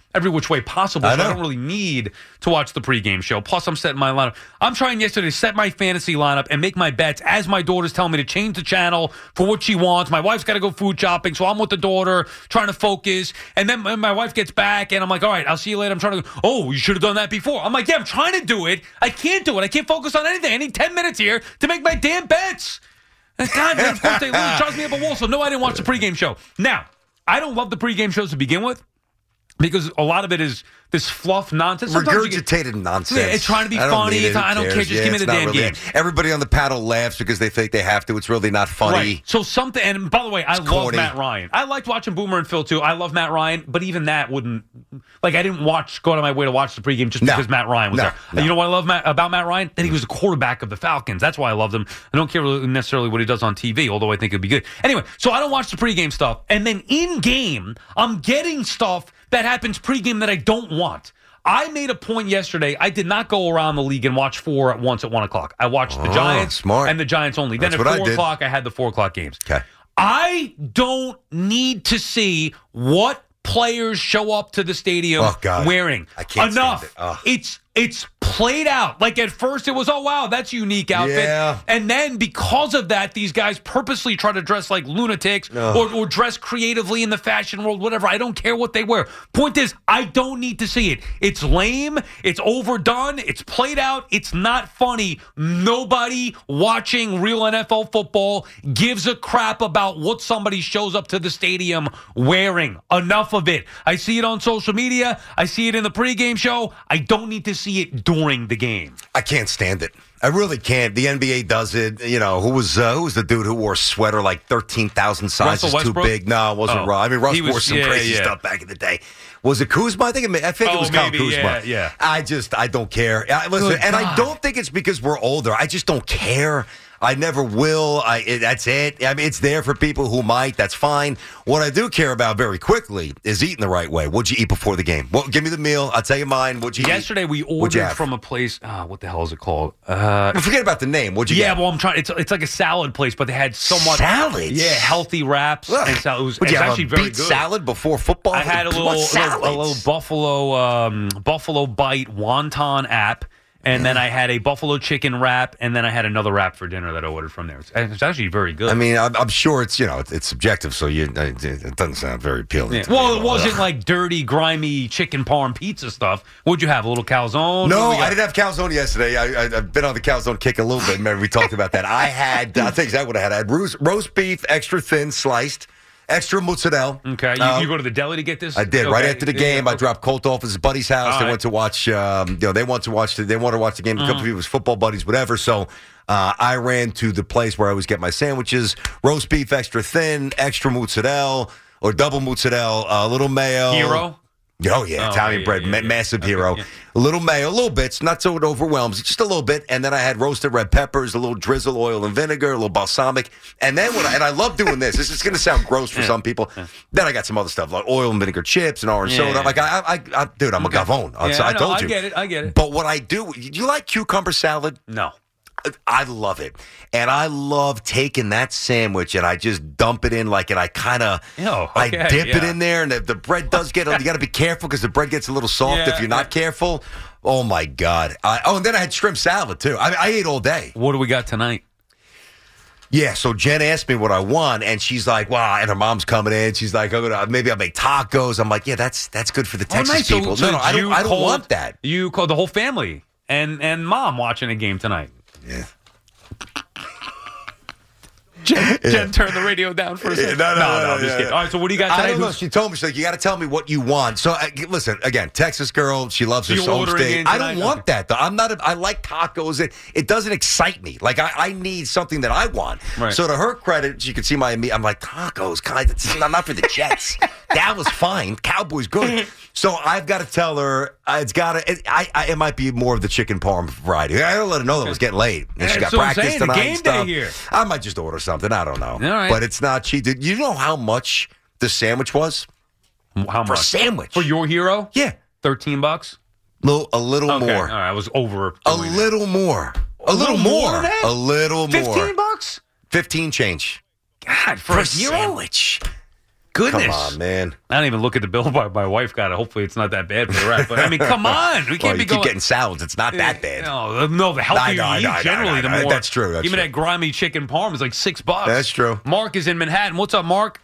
every which way possible. I So I know. don't really need to watch the pregame show. Plus, I'm setting my lineup. I'm trying yesterday to set my fantasy lineup and make my bets as my daughter's telling me to change the channel for what she wants. My wife's got to go food shopping, so I'm with the daughter trying to focus. And then my wife gets back, and I'm like, all right, I'll see you later. I'm trying to go, oh, you should have done that before. I'm like, yeah, I'm trying to do it. I can't do it. I can't focus on anything. I need ten minutes here to make my damn bets. And God, man, of course they lose. It drives me up a wall. So, no, I didn't watch the pregame show. Now, I don't love the pregame shows to begin with because a lot of it is this fluff nonsense. Sometimes you get- Regurgitated nonsense. Yeah, it's trying to be I don't funny. need it. It's not- I Who don't care. cares? Just Yeah, give me it's the not damn really- game. Everybody on the panel laughs because they think they have to. It's really not funny. Right. So something, and by the way, I It's love corny. Matt Ryan. I liked watching Boomer and Phil too. I love Matt Ryan, but even that wouldn't, like, I didn't watch, go out of my way to watch the pregame just No. because Matt Ryan was No. there. No. You know what I love Matt, about Matt Ryan? That he was the quarterback of the Falcons. That's why I loved him. I don't care really necessarily what he does on T V, although I think it'd be good. Anyway, so I don't watch the pregame stuff, and then in game, I'm getting stuff that happens pregame that I don't want. I made a point yesterday. I did not go around the league and watch four at once at one o'clock. I watched the Oh, Giants smart. and the Giants only. Then That's at what I four did. o'clock, I had the four o'clock games. Okay. I don't need to see what players show up to the stadium Oh, God. wearing. I can't Enough. stand it. Ugh. It's it's played out. Like at first it was, oh wow, that's a unique outfit. Yeah. And then because of that, these guys purposely try to dress like lunatics Ugh. or, or dress creatively in the fashion world, whatever. I don't care what they wear. Point is, I don't need to see it. It's lame. It's overdone. It's played out. It's not funny. Nobody watching real N F L football gives a crap about what somebody shows up to the stadium wearing. Enough of it. I see it on social media. I see it in the pregame show. I don't need to see it during the game. I can't stand it. I really can't. The N B A does it. You know, who was uh, who was the dude who wore a sweater like thirteen thousand sizes Russell too Westbrook? big? No, it wasn't Oh. Russ. I mean, Russ He was- wore some yeah, crazy yeah. stuff back in the day. Was it Kuzma? I think it, may- I think Oh, it was Kyle maybe, Kuzma. yeah, yeah. I just, I don't care. I, listen, Good and I God. don't think it's because we're older. I just don't care. I never will. I it, that's it. I mean, it's there for people who might. That's fine. What I do care about very quickly is eating the right way. What'd you eat before the game? Well, give me the meal. I'll tell you mine. What'd you Yesterday we eat? What'd you ordered have? from a place. Uh, what the hell is it called? Uh, Well, forget about the name. What'd you yeah, get? well, I'm trying. It's it's like a salad place, but they had so much Salads? Yeah, healthy wraps Ugh. and salad. It was, Would it you was have actually a very beet good. salad before football? I had a little, What little a salads? little buffalo um, buffalo bite wonton app, and then I had a buffalo chicken wrap, and then I had another wrap for dinner that I ordered from there. It's, it's actually very good. I mean, I'm, I'm sure it's you know it's, it's subjective, so you it, it doesn't sound very appealing. Yeah. to me. Well, it wasn't Ugh. like dirty, grimy chicken parm pizza stuff. What'd you have? A little calzone? No, What do we got? I didn't have calzone yesterday. I, I, I've been on the calzone kick a little bit. Remember, we talked about that. I had, I think exactly what I had. I had roast, roast beef, extra thin, sliced, extra mozzarella. Okay, you, Um, you go to the deli to get this? I did. Okay. Right after the Yeah, game, I okay. dropped Colt off at his buddy's house. All they right. went to watch. Um, you know, they want to watch. The, they want to watch the game. A couple Mhm. of people's football buddies, whatever. So uh, I ran to the place where I always get my sandwiches: roast beef, extra thin, extra mozzarella or double mozzarella, a little mayo. Hero? Oh yeah, Oh, Italian yeah, bread, yeah, ma- yeah. massive Okay, hero. yeah. A little mayo, a little bit, not so it overwhelms, just a little bit. And then I had roasted red peppers, a little drizzle oil and vinegar, a little balsamic. And then when I, and I love doing this. This is going to sound gross for Yeah. some people. Then I got some other stuff like oil and vinegar chips and orange Yeah, soda. yeah. Like I, I, I, dude, I'm Okay. a gavone. I, Yeah, I I know, told I you. get it, I get it. But what I do, you like cucumber salad? No. I love it. And I love taking that sandwich and I just dump it in like, and I kind of, Oh, I okay, dip it yeah. in there and the, the bread does get, you got to be careful because the bread gets a little soft Yeah, if you're not careful. Oh my God. I, oh, and then I had shrimp salad too. I, I ate all day. What do we got tonight? Yeah, so Jen asked me what I want, and she's like, "Wow!" And her mom's coming in. She's like, "I'm gonna maybe I'll make tacos." I'm like, "Yeah, that's that's good for the Texas oh, nice. So- people." so no, no, I don't. you I don't called- want that. You called the whole family and and mom watching a game tonight. Yeah. Jen, Jen turned the radio down for a second. No, no, no, I'm no, just yeah, kidding. yeah. All right, so what do you got I tonight? don't know. Who's- She told me, she's like, you got to tell me what you want. So, uh, listen, again, Texas girl, she loves her So you're home ordering steak. in I don't tonight? want that, though. I'm not, a, I like tacos. It, it doesn't excite me. Like, I, I need something that I want. Right. So, to her credit, she could see my, I'm like, tacos, guys, it's not, not for the Jets. That was fine. Cowboys, good. So, I've got to tell her, uh, it's got to, it, I, I, it might be more of the chicken parm variety. I gotta let her know that it was getting late. And Yeah, she got that's what I'm practice saying, the tonight game and stuff. day here. I might just order something. I don't know. All right. But it's not cheap. Did you know how much the sandwich was? How For a much? sandwich. For your hero? Yeah. thirteen bucks? Little, a little Okay. more. All right, I was over. A little more. A, little, little more more. than that? A little more. fifteen bucks? fifteen change. God, for, For a a hero? sandwich. goodness. Come on, man. I don't even look at the bill my, my wife got it. Hopefully it's not that bad for the rest. But, I mean, come on. We can't well, be you going. keep getting salads. It's not that bad. No, no the healthier No, no, you eat, no, generally, no, no, the more. That's true. That's even true. that grimy chicken parm is like six bucks. That's true. Mark is in Manhattan. What's up, Mark?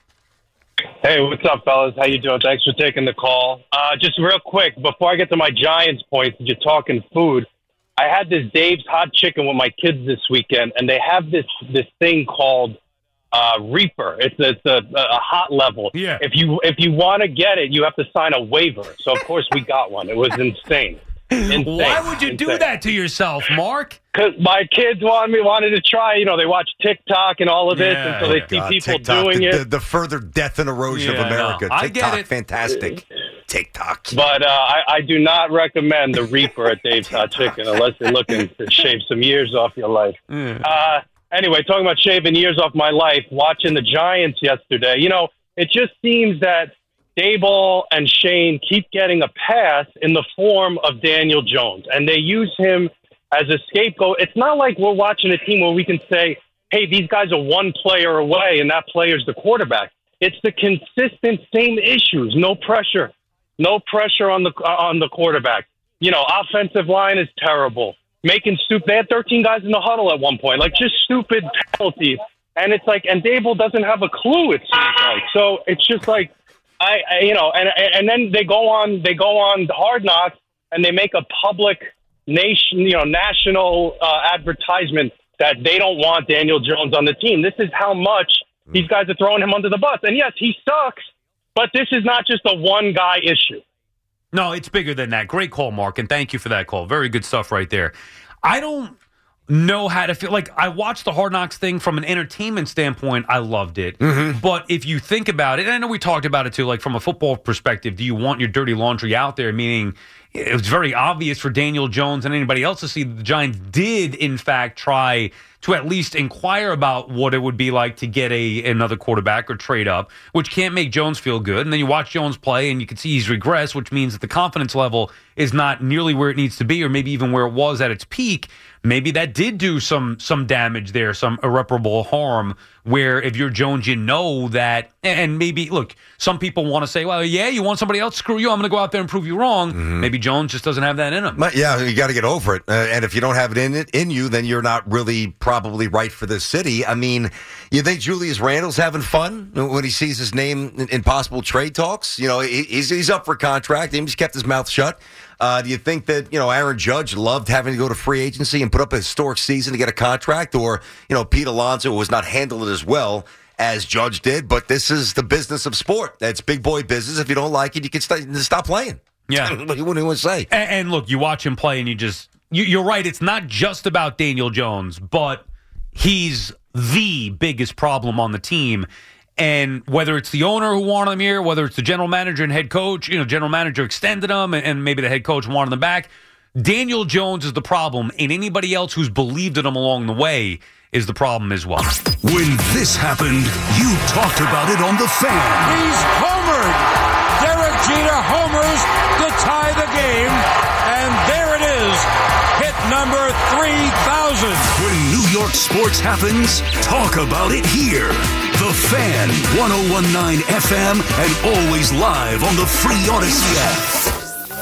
Hey, what's up, fellas? How you doing? Thanks for taking the call. Uh, just real quick, before I get to my Giants points, you're talking food. I had this Dave's Hot Chicken with my kids this weekend, and they have this this thing called uh, Reaper. It's a, it's a, a hot level. Yeah. If you if you want to get it, you have to sign a waiver. So of course we got one. It was insane. Insane. Why would you Insane. do that to yourself, Mark? Because my kids wanted me wanted to try. You know, they watch TikTok and all of this, Yeah. and so they Oh, see God, people TikTok, doing the, it. The, the further death and erosion Yeah, of America. no, I get TikTok, it. fantastic. TikTok. But uh, I, I do not recommend the Reaper at Dave's Hot Chicken unless you're looking to shave some years off your life. Mm. Uh, anyway, talking about shaving years off my life, watching the Giants yesterday, you know, it just seems that Daboll and Shane keep getting a pass in the form of Daniel Jones, and they use him as a scapegoat. It's not like we're watching a team where we can say, hey, these guys are one player away, and that player's the quarterback. It's the consistent same issues, no pressure. No pressure on the on the quarterback. You know, offensive line is terrible. Making soup. They had thirteen guys in the huddle at one point. Like, just stupid penalties. And it's like, and Daboll doesn't have a clue, it seems like. So it's just like, I, I you know, and and then they go on, they go on Hard Knocks, and they make a public nation, you know, national uh, advertisement that they don't want Daniel Jones on the team. This is how much these guys are throwing him under the bus. And yes, he sucks. But this is not just a one-guy issue. No, it's bigger than that. Great call, Mark, and thank you for that call. Very good stuff right there. I don't know how to feel. Like, I watched the Hard Knocks thing from an entertainment standpoint. I loved it. Mm-hmm. But if you think about it, and I know we talked about it too, like from a football perspective, do you want your dirty laundry out there? Meaning, it was very obvious for Daniel Jones and anybody else to see that the Giants did, in fact, try to at least inquire about what it would be like to get a another quarterback or trade up, which can't make Jones feel good. And then you watch Jones play, and you can see he's regressed, which means that the confidence level is not nearly where it needs to be, or maybe even where it was at its peak. Maybe that did do some some damage there, some irreparable harm, where if you're Jones, you know that, and maybe, look, some people want to say, well, yeah, you want somebody else to screw you, I'm going to go out there and prove you wrong. Mm-hmm. Maybe Jones just doesn't have that in him. But yeah, you got to get over it. Uh, and if you don't have it in it in you, then you're not really probably right for this city. I mean, you think Julius Randle's having fun when he sees his name in, in possible trade talks? You know, he, he's he's up for contract. He's kept his mouth shut. Uh, do you think that, you know, Aaron Judge loved having to go to free agency and put up a historic season to get a contract? Or, you know, Pete Alonso was not handled it as well as Judge did? But this is the business of sport. That's big boy business. If you don't like it, you can st- stop playing. Yeah. What do you want to say? And, and look, you watch him play and you just, you, you're right. It's not just about Daniel Jones, but he's the biggest problem on the team. And whether it's the owner who wanted him here, whether it's the general manager and head coach, you know, general manager extended him and, and maybe the head coach wanted him back. Daniel Jones is the problem, and anybody else who's believed in him along the way is the problem as well. When this happened, you talked about it on The Fan. He's homered. Derek Jeter homers to tie the game, and there it is. Hit number three thousand. When New York sports happens, talk about it here. The Fan, one oh one point nine F M, and always live on the free Odyssey app.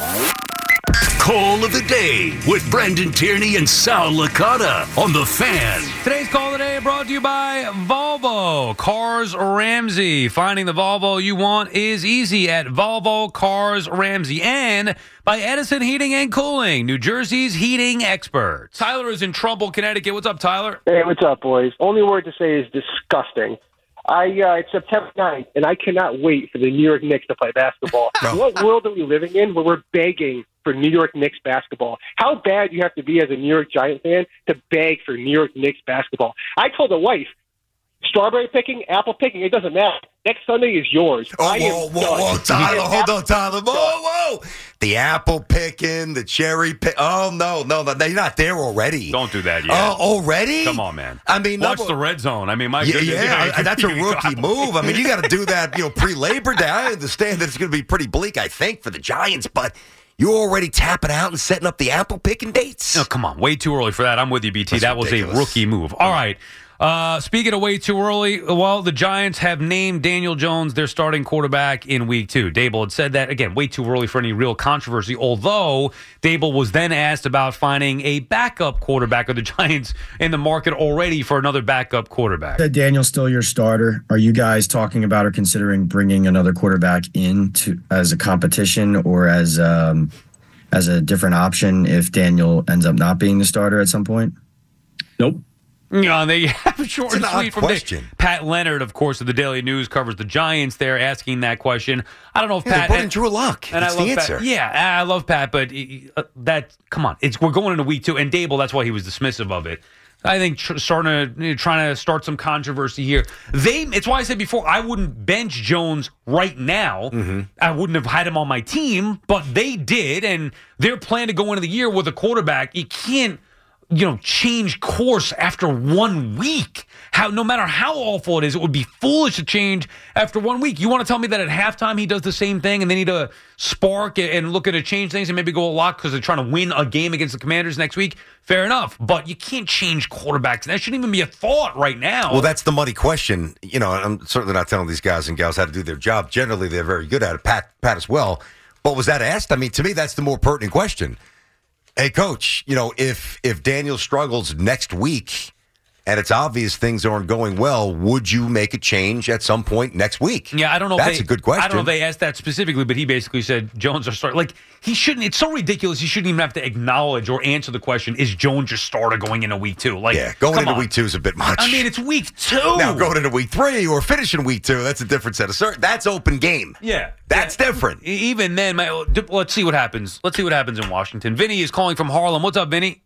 Call of the Day with Brendan Tierney and Sal Licata on The Fan. Today's Call of the Day brought to you by Volvo Cars Ramsey. Finding the Volvo you want is easy at Volvo Cars Ramsey. And by Edison Heating and Cooling, New Jersey's heating experts. Tyler is in Trumbull, Connecticut. What's up, Tyler? Hey, what's up, boys? Only word to say is disgusting. I uh, it's September ninth, and I cannot wait for the New York Knicks to play basketball. What world are we living in where we're begging for New York Knicks basketball? How bad do you have to be as a New York Giant fan to beg for New York Knicks basketball? I told the wife, strawberry picking, apple picking, it doesn't matter. Next Sunday is yours. Oh, I am whoa, whoa, done. whoa, Tyler, hold on, Tyler. Whoa, whoa. The apple picking, the cherry pick. Oh, no, no, no, they're not there already. Don't do that yet. Oh, already? Come on, man. I mean, watch number, the red zone. I mean, my yeah, goodness. yeah, that's a rookie move. I mean, you got to do that, you know, pre-Labor Day. I understand that it's going to be pretty bleak, I think, for the Giants, but you're already tapping out and setting up the apple picking dates. Oh, come on. Way too early for that. I'm with you, B T. That's that ridiculous. was a rookie move. All right. Uh, speaking of way too early, well, the Giants have named Daniel Jones their starting quarterback in week two. Dable had said that, again, way too early for any real controversy, although Dable was then asked about finding a backup quarterback, or the Giants in the market already for another backup quarterback. That Daniel's still your starter. Are you guys talking about or considering bringing another quarterback in to, as a competition or as um, as a different option if Daniel ends up not being the starter at some point? Nope. Yeah, and they have a short It's and an odd sweet from question. Dave. Pat Leonard, of course, of the Daily News, covers the Giants there, asking that question. I don't know if Yeah, Pat they brought in Drew Luck. And That's I love the Pat. answer. Yeah, I love Pat, but uh, that come on, it's we're going into week two, and Dable, that's why he was dismissive of it. I think tr- starting to you know, trying to start some controversy here. They, it's why I said before I wouldn't bench Jones right now. Mm-hmm. I wouldn't have had him on my team, but they did, and their plan to go into the year with a quarterback. You can't. You know, change course after one week. How, no matter how awful it is, it would be foolish to change after one week. You want to tell me that at halftime he does the same thing and they need to spark and look at to change things and maybe go a lot because they're trying to win a game against the Commanders next week? Fair enough. But you can't change quarterbacks. That shouldn't even be a thought right now. Well, that's the money question. You know, I'm certainly not telling these guys and gals how to do their job. Generally, they're very good at it. Pat, Pat as well. But was that asked? I mean, to me, that's the more pertinent question. Hey, Coach, you know, if if Daniel struggles next week and it's obvious things aren't going well, would you make a change at some point next week? Yeah, I don't know. That's if they, a good question. I don't know if they asked that specifically, but he basically said Jones are starting. Like, he shouldn't. It's so ridiculous. He shouldn't even have to acknowledge or answer the question, is Jones your starter going into week two? Like, yeah, going come into on. week two is a bit much. I mean, it's week two. Now, going into week three or finishing week two, that's a different set of cert. That's open game. Yeah. That's yeah. different. E- Even then, my, let's see what happens. Let's see what happens in Washington. Vinny is calling from Harlem. What's up, Vinny?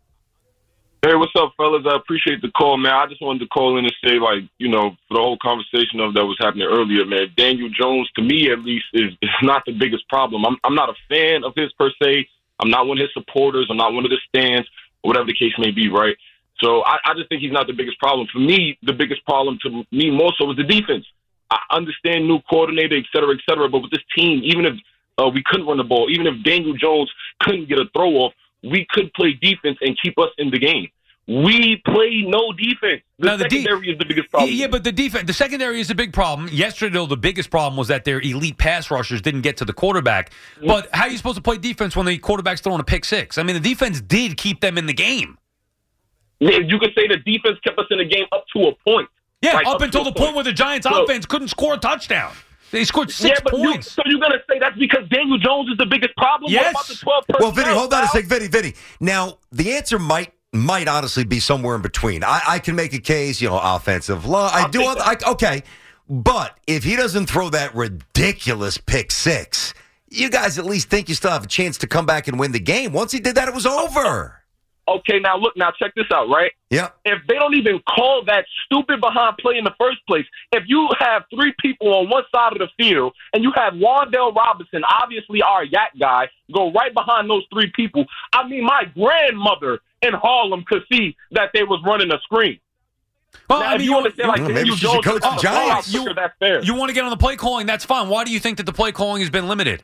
Hey, what's up, fellas? I appreciate the call, man. I just wanted to call in and say, like, you know, for the whole conversation of that was happening earlier, man, Daniel Jones, to me at least, is, is not the biggest problem. I'm, I'm not a fan of his per se. I'm not one of his supporters. I'm not one of the stands, or whatever the case may be, right? So I, I just think he's not the biggest problem. For me, the biggest problem to me more so is the defense. I understand new coordinator, et cetera, et cetera, but with this team, even if uh, we couldn't run the ball, even if Daniel Jones couldn't get a throw off, we could play defense and keep us in the game. We play no defense. The now, the secondary de- is the biggest problem. Yeah, but the defense, the secondary is a big problem. Yesterday, though, the biggest problem was that their elite pass rushers didn't get to the quarterback. But how are you supposed to play defense when the quarterback's throwing a pick six? I mean, the defense did keep them in the game. Yeah, you could say the defense kept us in the game up to a point. Yeah, Like, up, up until to the a point point. where the Giants' So- offense couldn't score a touchdown. They scored six yeah, but points. You, so you're going to say that's because Daniel Jones is the biggest problem? Yes. What about the twelve Well, Vinny, personnel, hold on a pal? sec, Vinny, Vinny. Now, the answer might might honestly be somewhere in between. I, I can make a case, you know, offensive line. I I'll do. take I, okay, but if he doesn't throw that ridiculous pick six, you guys at least think you still have a chance to come back and win the game. Once he did that, it was over. Okay, now look, now check this out, right? Yeah. If they don't even call that stupid behind play in the first place, if you have three people on one side of the field and you have Wandale Robinson, obviously our yak guy, go right behind those three people, I mean, my grandmother in Harlem could see that they was running a screen. Well, now, I if mean, you you- want to say like you- Daniel maybe she should Jones coach is the on Giants. blowout quicker, that's fair. You want to get on the play calling, that's fine. Why do you think that the play calling has been limited?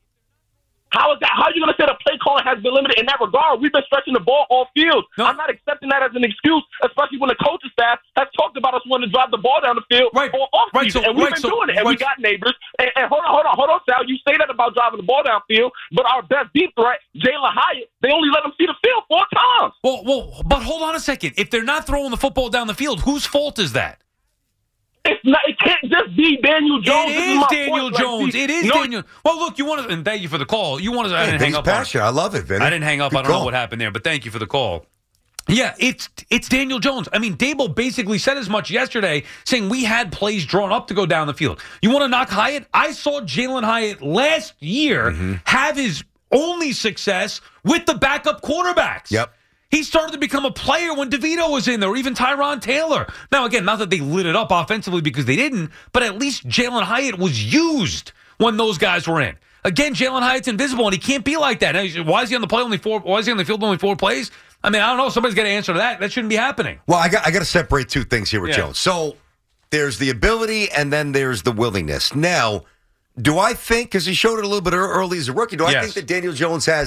How is that? How are you going to say the play calling has been limited in that regard? We've been stretching the ball all field. I'm not accepting that as an excuse, especially when the coaching staff has talked about us wanting to drive the ball down the field right. all off Right, season, so- and we've right, been so- doing it. And we right. got neighbors. And, and hold on, hold on, hold on, Sal. You say that about driving the ball downfield, but our best deep threat, Jalen Hyatt, they only let him see the field four times. Well, well, but hold on a second. If they're not throwing the football down the field, whose fault is that? It's not. It can't just be Daniel Jones. It This is my Daniel point. Like, Jones. see, it is no, Daniel. Well, look, you want to, and thank you for the call. You want to, I Yeah, didn't hang he's up on passionate. I love it, Vinny. I didn't hang up. Good I don't know call. what happened there, but thank you for the call. Yeah, it's it's Daniel Jones. I mean, Dable basically said as much yesterday, saying we had plays drawn up to go down the field. You want to knock Hyatt? I saw Jalen Hyatt last year Mm-hmm. have his only success with the backup quarterbacks. Yep. He started to become a player when DeVito was in there, or even Tyron Taylor. Now, again, not that they lit it up offensively because they didn't, but at least Jalen Hyatt was used when those guys were in. Again, Jalen Hyatt's invisible, and he can't be like that. Now, why is he on the play only four? Why is he on the field only four plays? I mean, I don't know. Somebody's got to answer to that. That shouldn't be happening. Well, I got I got to separate two things here with Yeah. Jones. So there's the ability, and then there's the willingness. Now, do I think, because he showed it a little bit ear- early as a rookie, do I Yes. think that Daniel Jones has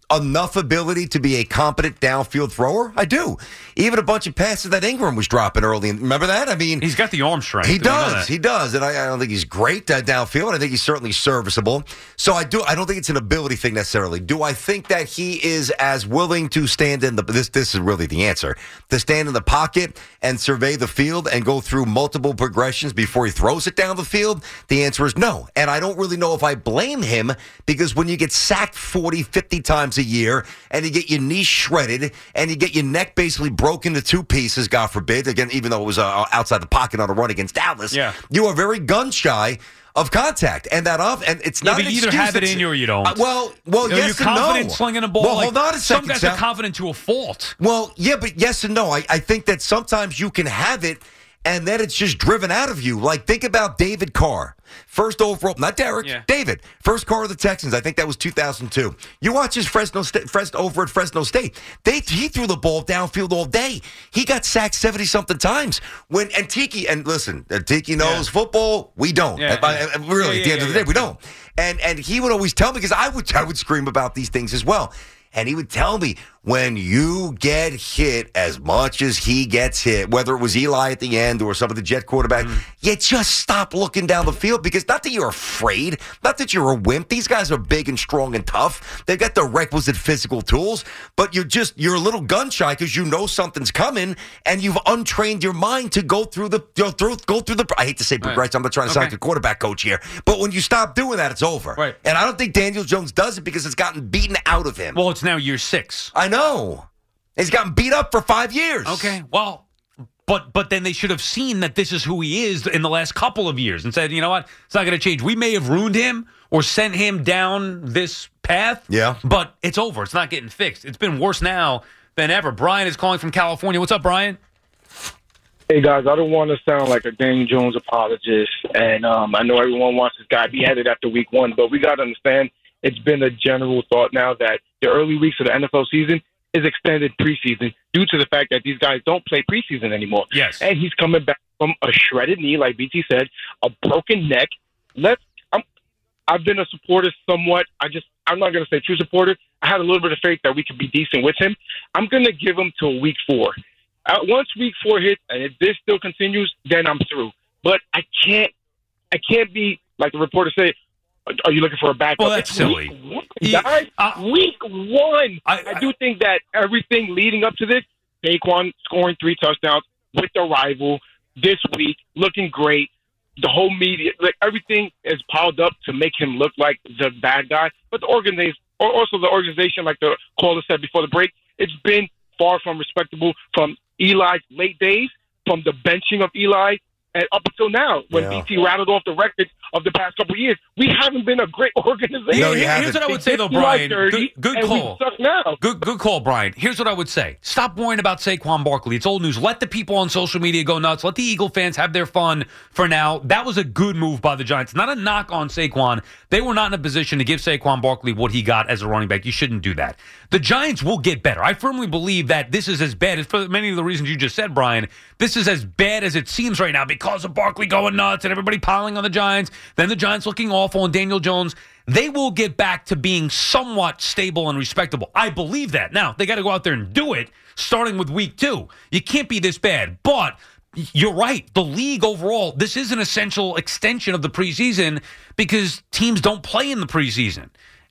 enough ability to be a competent downfield thrower? I do. Even a bunch of passes that Ingram was dropping early. Remember that? I mean, he's got the arm strength. He does. He does. And I, I don't think he's great uh, downfield. I think he's certainly serviceable. So I do. I don't think it's an ability thing necessarily. Do I think that he is as willing to stand in the this? This is really the answer. To stand in the pocket and survey the field and go through multiple progressions before he throws it down the field? The answer is no. And I don't really know if I blame him, because when you get sacked forty, fifty times a year and you get your knee shredded and you get your neck basically broken to two pieces, God forbid, again, even though it was uh, outside the pocket on a run against Dallas, yeah. you are very gun shy of contact, and that off, and it's yeah, not. But an you either excuse. have it in you or you don't. Uh, well, well, you know, yes you're and confident no. slinging a ball. Well, like, hold on a second. Some guys Sal. are confident to a fault. Well, yeah, but yes and no. I, I think that sometimes you can have it, and then it's just driven out of you. Like, think about David Carr. First overall, not Derek, yeah. David. First Carr of the Texans. I think that was two thousand two. You watch his Fresno State, Fresno over at Fresno State. They he threw the ball downfield all day. He got sacked seventy something times. When and Tiki and listen, uh, Tiki knows yeah. football. We don't. Yeah, uh, yeah. uh, really, yeah, at the yeah, end of the yeah, day, we yeah. don't. And and he would always tell me, because I would I would scream about these things as well. And he would tell me, when you get hit as much as he gets hit, whether it was Eli at the end or some of the Jet quarterback, mm. you just stop looking down the field, because not that you're afraid, not that you're a wimp. These guys are big and strong and tough. They've got the requisite physical tools, but you're just, you're a little gun shy because you know something's coming and you've untrained your mind to go through the, go through, go through the, I hate to say progression, right. I'm not trying to sound okay. like a quarterback coach here, but when you stop doing that, it's over. Right. And I don't think Daniel Jones does it because it's gotten beaten out of him. Well, it's now year six. I know. He's gotten beat up for five years. Okay, well, but but then they should have seen that this is who he is in the last couple of years and said, you know what, it's not going to change. We may have ruined him or sent him down this path, yeah, but it's over. It's not getting fixed. It's been worse now than ever. Brian is calling from California. What's up, Brian? Hey, guys, I don't want to sound like a Daniel Jones apologist, and um, I know everyone wants this guy beheaded after week one, but we got to understand it's been a general thought now that the early weeks of the N F L season is extended preseason due to the fact that these guys don't play preseason anymore. Yes. And he's coming back from a shredded knee, like B T said, a broken neck. Let's. I'm, I've been a supporter somewhat. I just, I'm not going to say true supporter. I had a little bit of faith that we could be decent with him. I'm going to give him till week four. Uh, once week four hits, and if this still continues, then I'm through. But I can't, I can't be like the reporter said. Are you looking for a backup? Well, that's it's silly. Week one, guys. Uh, week one. I, I, I do think that everything leading up to this, Saquon scoring three touchdowns with the rival this week, looking great. The whole media, like everything is piled up to make him look like the bad guy. But the organization, or also the organization, like the caller said before the break, it's been far from respectable from Eli's late days, from the benching of Eli, and up until now, when yeah. B T rattled off the records of the past couple of years, we haven't been a great organization. No, Here's what I would say, though, Brian. Good, good and call. We suck now. Good, good call, Brian. Here's what I would say. Stop worrying about Saquon Barkley. It's old news. Let the people on social media go nuts. Let the Eagle fans have their fun for now. That was a good move by the Giants. Not a knock on Saquon. They were not in a position to give Saquon Barkley what he got as a running back. You shouldn't do that. The Giants will get better. I firmly believe that this is as bad as, for many of the reasons you just said, Brian, this is as bad as it seems right now because of Barkley going nuts and everybody piling on the Giants, then the Giants looking awful and Daniel Jones. They will get back to being somewhat stable and respectable. I believe that. Now, they got to go out there and do it, starting with week two. You can't be this bad. But you're right. The league overall, this is an essential extension of the preseason because teams don't play in the preseason.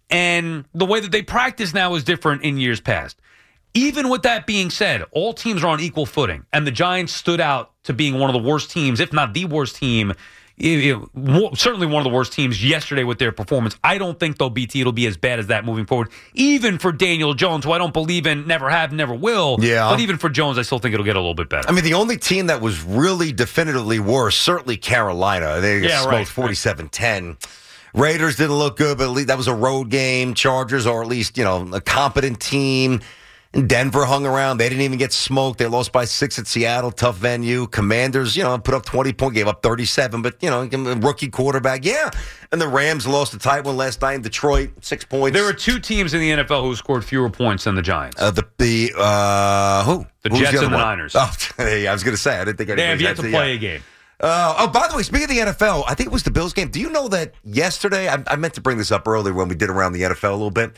And the way that they practice now is different in years past. Even with that being said, all teams are on equal footing, and the Giants stood out to being one of the worst teams, if not the worst team, you know, certainly one of the worst teams yesterday with their performance. I don't think, though, B T, it'll be as bad as that moving forward, even for Daniel Jones, who I don't believe in, never have, never will. Yeah. But even for Jones, I still think it'll get a little bit better. I mean, the only team that was really definitively worse, certainly Carolina. They yeah, smoked right, forty-seven ten. Right. Raiders didn't look good, but at least that was a road game. Chargers are at least, you know, a competent team. And Denver hung around. They didn't even get smoked. They lost by six at Seattle. Tough venue. Commanders, you know, put up twenty points, gave up thirty-seven, but, you know, rookie quarterback. Yeah. And the Rams lost a tight one last night in Detroit, six points. There are two teams in the N F L who scored fewer points than the Giants. Uh, the, the uh, who? The Who's Jets the and the one? Niners. Oh, hey, I was going to say, I didn't think anybody They have yet to the, play uh, a game. Uh, oh, by the way, speaking of the N F L, I think it was the Bills game. Do you know that yesterday, I, I meant to bring this up earlier when we did around the N F L a little bit.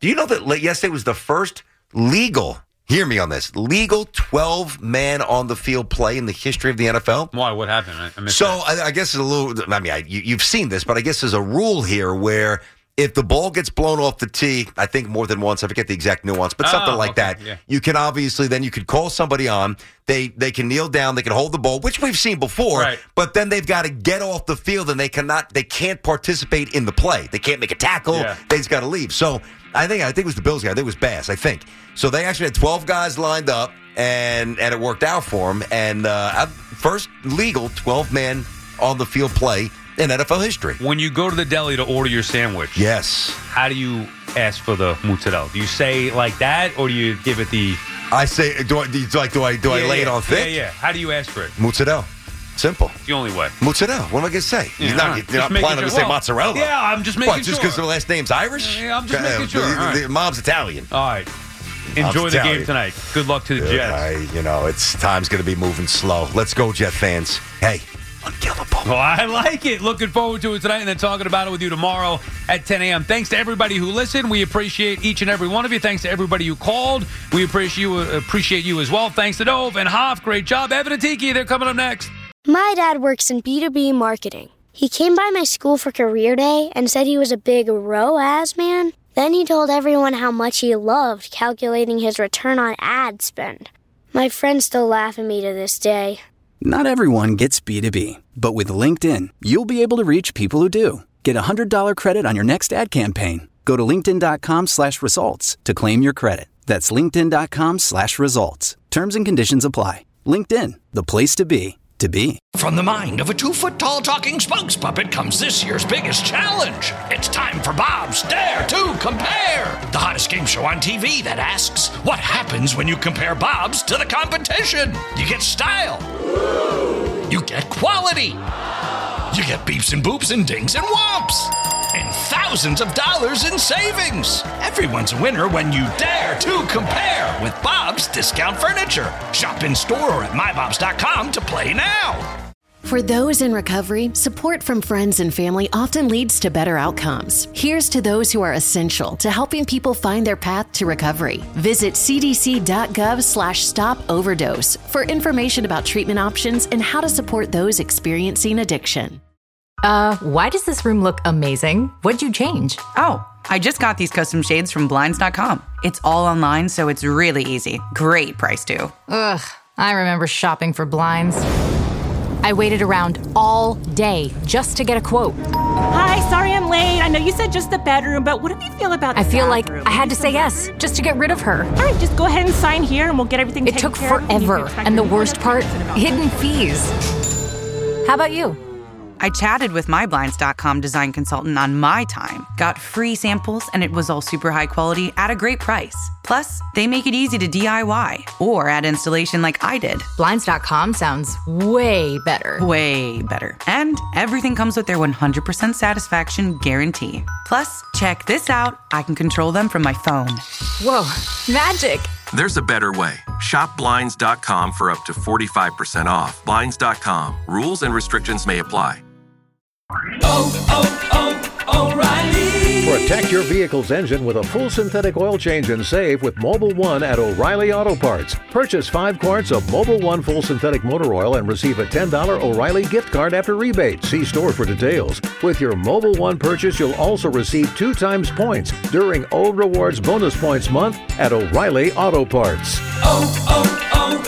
Do you know that like, yesterday was the first legal, hear me on this, legal twelve-man on the field play in the history of the N F L? Why? What happened? I, I missed so that. I, I guess it's a little, I mean, I, you, you've seen this, but I guess there's a rule here where if the ball gets blown off the tee, I think more than once, I forget the exact nuance, but something Oh, like okay, that, yeah. you can obviously, then you could call somebody on, they they can kneel down, they can hold the ball, which we've seen before, Right. but then they've got to get off the field and they cannot, they can't participate in the play. They can't make a tackle, Yeah. they just got to leave. So I think I think it was the Bills guy, I think it was Bass, I think. So they actually had twelve guys lined up, and, and it worked out for them, and uh, first legal twelve-man on the field play in N F L history. When you go to the deli to order your sandwich, yes. How do you ask for the mozzarella? Do you say like that, or do you give it the? I say, do I do you- like do I do I Yeah, lay it yeah, on thick? Yeah, yeah. How do you ask for it? Mozzarella. Simple. It's the only way. Mozzarella. What am I going to say? Yeah, you're not, all right. you're Just not making planning to sure. say Well, mozzarella. yeah, I'm just making what, just sure. because the last name's Irish? Yeah, I'm just Uh, making sure. the- All right. the Mom's Italian. All right. Enjoy Mom's the Italian. game tonight. Good luck to the Yeah, Jets. I, you know, it's time's going to be moving slow. Let's go, Jet fans. Hey, unkillable. Well, I like it. Looking forward to it tonight and then talking about it with you tomorrow at ten a.m. Thanks to everybody who listened. We appreciate each and every one of you. Thanks to everybody who called. We appreciate you, uh, appreciate you as well. Thanks to Dove and Hoff. Great job. Evan and Tiki, they're coming up next. My dad works in B two B marketing. He came by my school for career day and said he was a big R O A S man. Then he told everyone how much he loved calculating his return on ad spend. My friends still laugh at me to this day. Not everyone gets B two B, but with LinkedIn, you'll be able to reach people who do. Get a one hundred dollars credit on your next ad campaign. Go to linkedin.com slash results to claim your credit. That's linkedin.com slash results. Terms and conditions apply. LinkedIn, the place to be, to be. From the mind of a two-foot-tall talking spokes puppet comes this year's biggest challenge. It's time for Bob's Dare to Compare, the hottest game show on T V that asks, what happens when you compare Bob's to the competition? You get style. You get quality. You get beeps and boops and dings and whomps. And thousands of dollars in savings. Everyone's a winner when you dare to compare with Bob's Discount Furniture. Shop in store or at my bobs dot com to play now. For those in recovery, support from friends and family often leads to better outcomes. Here's to those who are essential to helping people find their path to recovery. Visit cdc.gov slash stop overdose for information about treatment options and how to support those experiencing addiction. Uh, why does this room look amazing? What'd you change? Oh, I just got these custom shades from blinds dot com. It's all online, so it's really easy. Great price, too. Ugh, I remember shopping for blinds. I waited around all day just to get a quote. Hi, sorry I'm late. I know you said just the bedroom, but what do you feel about the I feel bathroom? like I had to say yes just to get rid of her. All right, just go ahead and sign here and we'll get everything It taken took care of. You can forever, expect and the your worst part, hidden fees. How about you? I chatted with my blinds dot com design consultant on my time, got free samples, and it was all super high quality at a great price. Plus, they make it easy to D I Y or add installation like I did. blinds dot com sounds way better. Way better. And everything comes with their one hundred percent satisfaction guarantee. Plus, check this out. I can control them from my phone. Whoa, magic. There's a better way. Shop blinds dot com for up to forty-five percent off. blinds dot com. Rules and restrictions may apply. Oh, oh, oh, O'Reilly. Protect your vehicle's engine with a full synthetic oil change and save with Mobile One at O'Reilly Auto Parts. Purchase five quarts of Mobile One full synthetic motor oil and receive a ten dollars O'Reilly gift card after rebate. See store for details. With your Mobile One purchase, you'll also receive two times points during O Rewards Bonus Points Month at O'Reilly Auto Parts. Oh,